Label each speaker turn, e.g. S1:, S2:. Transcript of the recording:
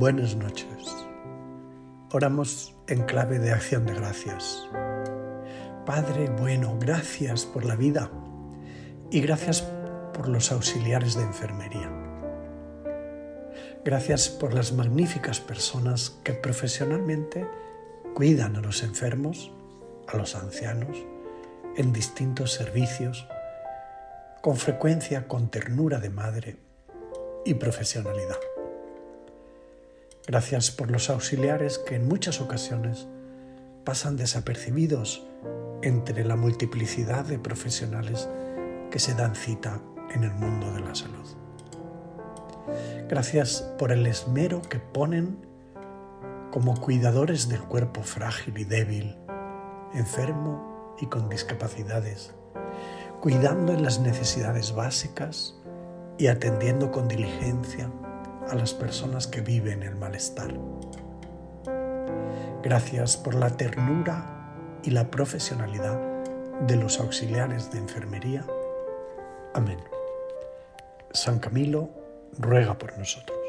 S1: Buenas noches. Oramos en clave de acción de gracias. Padre bueno, gracias por la vida y gracias por los auxiliares de enfermería. Gracias por las magníficas personas que profesionalmente cuidan a los enfermos, a los ancianos, en distintos servicios, con frecuencia con ternura de madre y profesionalidad. Gracias por los auxiliares que en muchas ocasiones pasan desapercibidos entre la multiplicidad de profesionales que se dan cita en el mundo de la salud. Gracias por el esmero que ponen como cuidadores del cuerpo frágil y débil, enfermo y con discapacidades, cuidando en las necesidades básicas y atendiendo con diligencia a las personas que viven el malestar. Gracias por la ternura y la profesionalidad de los auxiliares de enfermería. Amén. San Camilo ruega por nosotros.